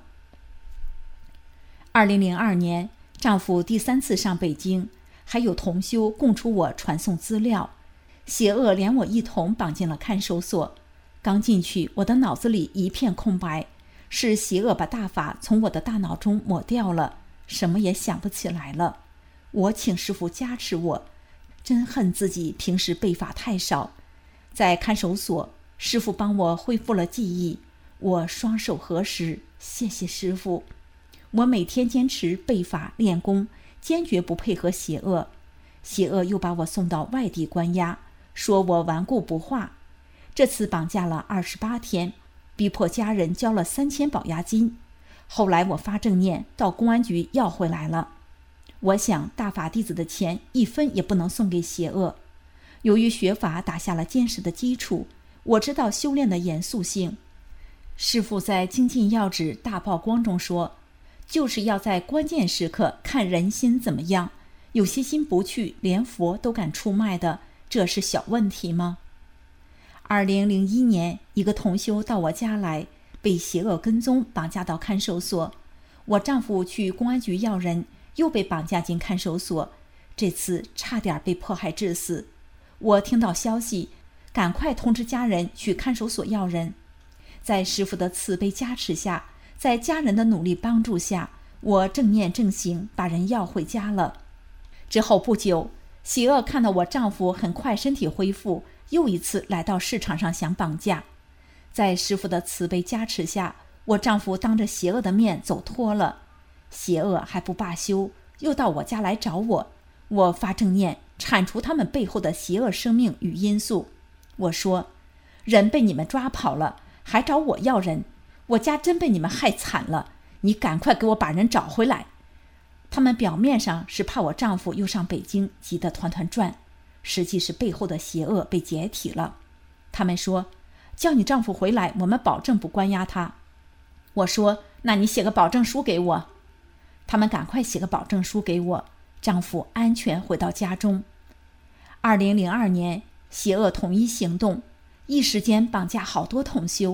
二零零二年，丈夫第三次上北京，还有同修供出我传送资料，邪恶连我一同绑进了看守所。刚进去，我的脑子里一片空白，是邪恶把大法从我的大脑中抹掉了，什么也想不起来了。我请师父加持我，真恨自己平时背法太少。在看守所，师父帮我恢复了记忆，我双手合十，谢谢师父。我每天坚持背法练功，坚决不配合邪恶。邪恶又把我送到外地关押，说我顽固不化。这次绑架了二十八天，逼迫家人交了三千保押金。后来我发正念到公安局要回来了。我想大法弟子的钱一分也不能送给邪恶。由于学法打下了坚实的基础，我知道修炼的严肃性。师父在精进要旨大曝光中说，就是要在关键时刻看人心怎么样，有些心不去，连佛都敢出卖的，这是小问题吗？二零零一年，一个同修到我家来，被邪恶跟踪，绑架到看守所。我丈夫去公安局要人，又被绑架进看守所，这次差点被迫害致死。我听到消息，赶快通知家人去看守所要人。在师父的慈悲加持下，在家人的努力帮助下，我正念正行，把人要回家了。之后不久，邪恶看到我丈夫很快身体恢复，又一次来到市场上想绑架。在师父的慈悲加持下，我丈夫当着邪恶的面走脱了。邪恶还不罢休，又到我家来找我。我发正念，铲除他们背后的邪恶生命与因素。我说，人被你们抓跑了，还找我要人，我家真被你们害惨了，你赶快给我把人找回来。他们表面上是怕我丈夫又上北京，急得团团转，实际是背后的邪恶被解体了。他们说，叫你丈夫回来，我们保证不关押他。我说，那你写个保证书给我。他们赶快写个保证书给我，丈夫安全回到家中。二零零二年，邪恶统一行动，一时间绑架好多同修，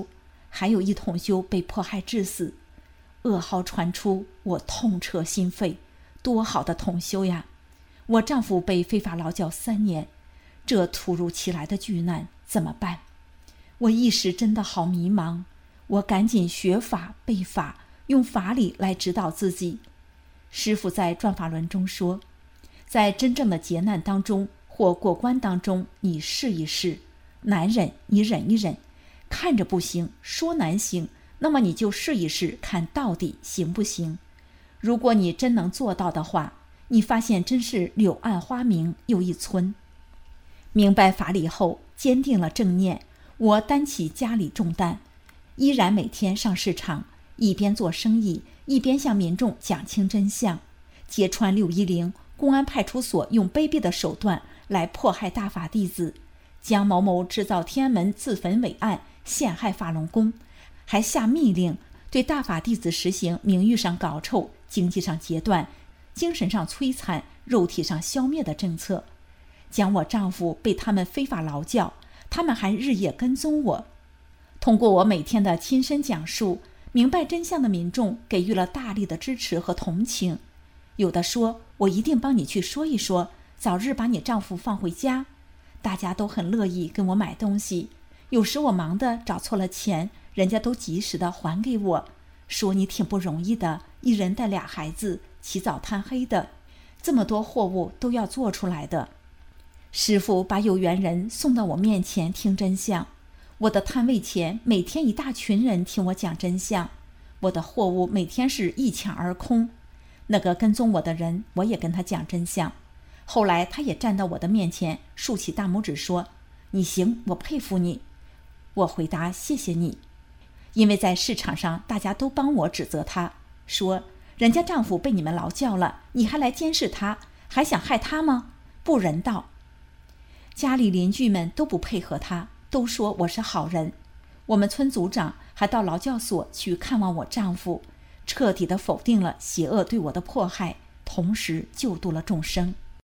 还有一同修被迫害致死。噩耗传出，我痛彻心扉，多好的同修呀！我丈夫被非法劳教三年，这突如其来的巨难怎么办？我一时真的好迷茫，我赶紧学法背法，用法理来指导自己。师父在转法轮中说，在真正的劫难当中或过关当中，你试一试，难忍你忍一忍，看着不行，说难行，那么你就试一试，看到底行不行。如果你真能做到的话，你发现真是柳暗花明又一村。明白法理后，坚定了正念，我担起家里重担，依然每天上市场，一边做生意，一边向民众讲清真相，揭穿六一零公安派出所用卑鄙的手段来迫害大法弟子，将某某制造天安门自焚伪案陷害法轮功，还下命令对大法弟子实行名誉上搞臭、经济上截断、精神上摧残、肉体上消灭的政策。将我丈夫被他们非法劳教，他们还日夜跟踪我。通过我每天的亲身讲述，明白真相的民众给予了大力的支持和同情。有的说，我一定帮你去说一说，早日把你丈夫放回家。大家都很乐意跟我买东西，有时我忙的找错了钱，人家都及时的还给我，说你挺不容易的，一人带俩孩子，起早贪黑的，这么多货物都要做出来的。师父把有缘人送到我面前听真相，我的摊位前每天一大群人听我讲真相，我的货物每天是一抢而空。那个跟踪我的人，我也跟他讲真相，后来他也站到我的面前，竖起大拇指说，你行，我佩服你。我回答，谢谢你。因为在市场上大家都帮我指责他，说人家丈夫被你们劳教了，你还来监视他，还想害他吗？不人道。家里邻居们都不配合他，都说我是好人。我们村组长还到劳教所去看望我丈夫，彻底地否定了邪恶对我的迫害，同时救度了众生，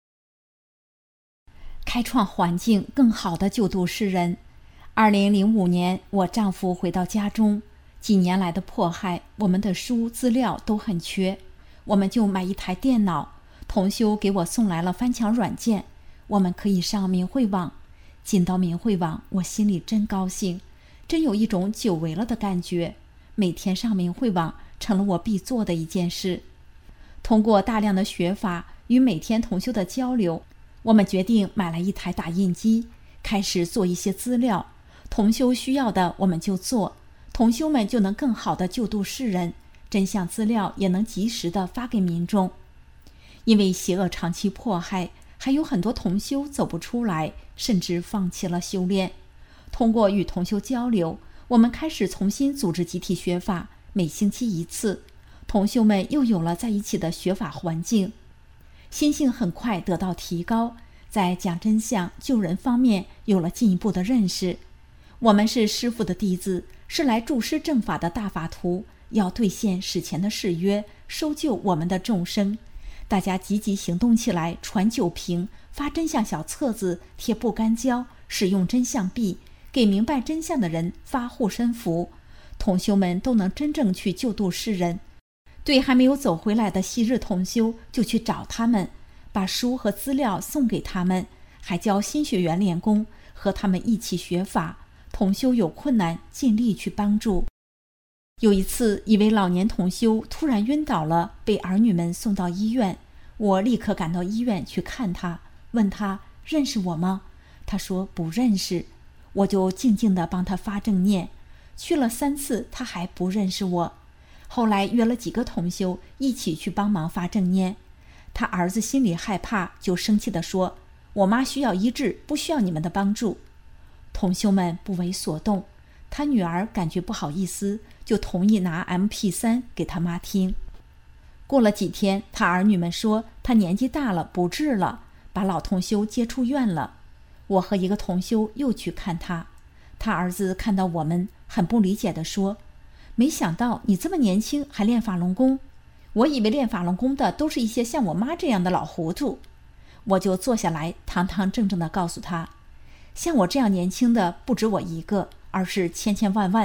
开创环境更好的救度世人。二零零五年，我丈夫回到家中，几年来的迫害，我们的书资料都很缺，我们就买一台电脑，同修给我送来了翻墙软件，我们可以上明慧网。进到明慧网，我心里真高兴，真有一种久违了的感觉。每天上明慧网成了我必做的一件事。通过大量的学法与每天同修的交流，我们决定买了一台打印机，开始做一些资料，同修需要的我们就做，同修们就能更好的救度世人，真相资料也能及时的发给民众。因为邪恶长期迫害，还有很多同修走不出来，甚至放弃了修炼。通过与同修交流，我们开始重新组织集体学法，每星期一次，同修们又有了在一起的学法环境，心性很快得到提高，在讲真相救人方面有了进一步的认识。我们是师父的弟子，是来助师正法的大法徒，要兑现史前的誓约，收救我们的众生。大家积极行动起来，传酒瓶，发真相小册子，贴不干胶，使用真相币，给明白真相的人发护身符，同修们都能真正去救度世人。对还没有走回来的昔日同修，就去找他们，把书和资料送给他们，还教新学员练功，和他们一起学法。同修有困难，尽力去帮助。有一次，一位老年同修突然晕倒了，被儿女们送到医院。我立刻赶到医院去看他，问他认识我吗？他说不认识。我就静静地帮他发正念，去了三次，他还不认识我。后来约了几个同修一起去帮忙发正念。他儿子心里害怕，就生气地说，我妈需要医治，不需要你们的帮助。同修们不为所动，他女儿感觉不好意思，就同意拿 M P 三 给他妈听。过了几天，他儿女们说他年纪大了，不治了，把老同修接出院了。我和一个同修又去看他，他儿子看到我们，很不理解地说，没想到你这么年轻还练法轮功，我以为练法轮功的都是一些像我妈这样的老糊涂。我就坐下来，堂堂正正地告诉他，像我这样年轻的不止我一个，而是千千万万。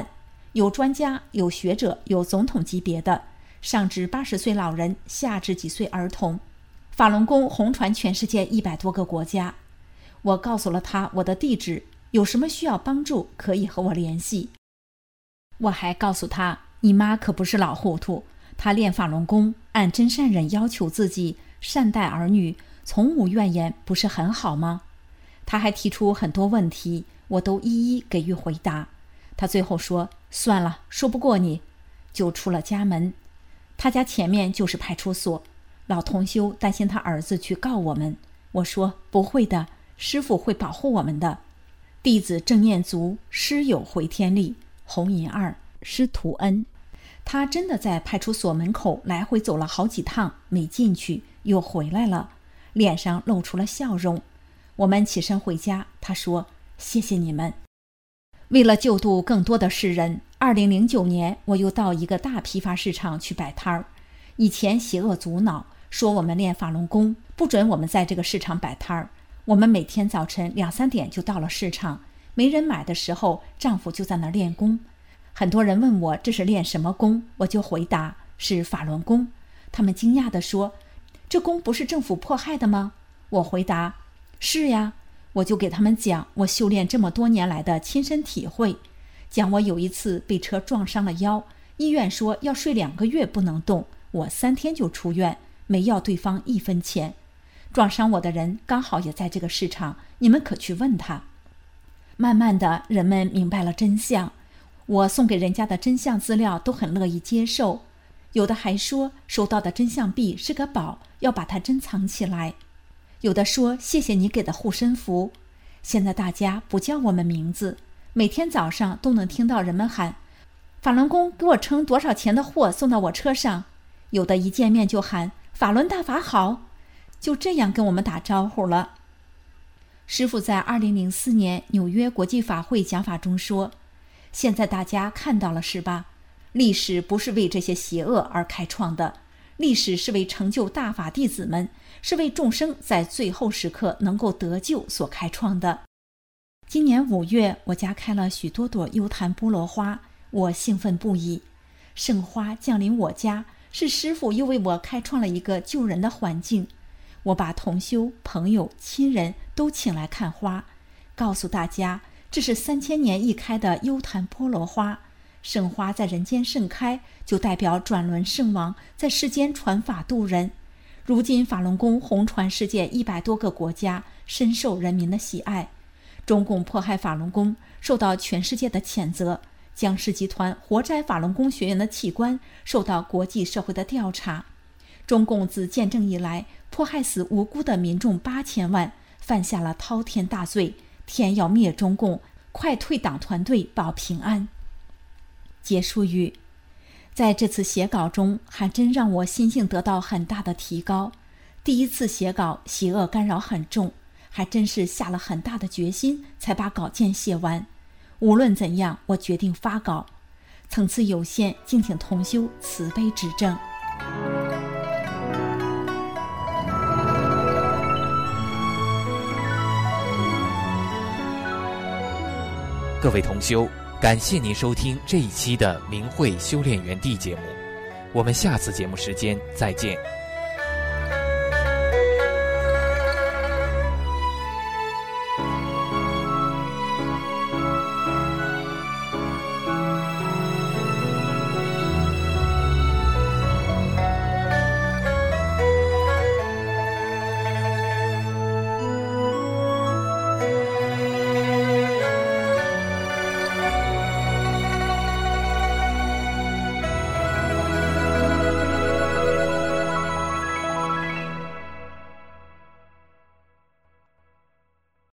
有专家，有学者，有总统级别的，上至八十岁老人，下至几岁儿童。法轮功红传全世界一百多个国家。我告诉了他我的地址，有什么需要帮助可以和我联系。我还告诉他，你妈可不是老糊涂，她练法轮功，按真善忍要求自己，善待儿女，从无怨言，不是很好吗？他还提出很多问题，我都一一给予回答。他最后说，算了，说不过你，就出了家门。他家前面就是派出所，老同修担心他儿子去告我们。我说不会的，师父会保护我们的。弟子正念足，师有回天力。红银二，师徒恩。他真的在派出所门口来回走了好几趟，没进去，又回来了，脸上露出了笑容。我们起身回家，他说，谢谢你们。为了救度更多的世人，二零零九年我又到一个大批发市场去摆摊儿。以前邪恶阻挠，说我们练法轮功，不准我们在这个市场摆摊儿。我们每天早晨两三点就到了市场，没人买的时候，丈夫就在那儿练功。很多人问我这是练什么功，我就回答是法轮功。他们惊讶地说，这功不是政府迫害的吗？我回答，是呀。我就给他们讲我修炼这么多年来的亲身体会，讲我有一次被车撞伤了腰，医院说要睡两个月不能动，我三天就出院，没要对方一分钱。撞伤我的人刚好也在这个市场，你们可去问他。慢慢的，人们明白了真相，我送给人家的真相资料都很乐意接受，有的还说收到的真相币是个宝，要把它珍藏起来。有的说谢谢你给的护身符。现在大家不叫我们名字，每天早上都能听到人们喊，法轮功给我称多少钱的货送到我车上。有的一见面就喊法轮大法好，就这样跟我们打招呼了。师父在二零零四年纽约国际法会讲法中说，现在大家看到了是吧？历史不是为这些邪恶而开创的，历史是为成就大法弟子们，是为众生在最后时刻能够得救所开创的。今年五月，我家开了许多朵幽檀菠萝花，我兴奋不已。圣花降临我家，是师父又为我开创了一个救人的环境。我把同修、朋友、亲人都请来看花，告诉大家，这是三千年一开的幽檀菠萝花。圣花在人间盛开，就代表转轮圣王在世间传法度人。如今法轮功红传世界一百多个国家，深受人民的喜爱。中共迫害法轮功，受到全世界的谴责。江氏集团活摘法轮功学员的器官，受到国际社会的调查。中共自建政以来，迫害死无辜的民众八千万，犯下了滔天大罪。天要灭中共，快退党团队保平安。结束语。在这次写稿中，还真让我心性得到很大的提高。第一次写稿，邪恶干扰很重，还真是下了很大的决心才把稿件写完。无论怎样，我决定发稿。层次有限，敬请同修慈悲指正。 各位同修，感谢您收听这一期的明慧修炼园地节目，我们下次节目时间再见。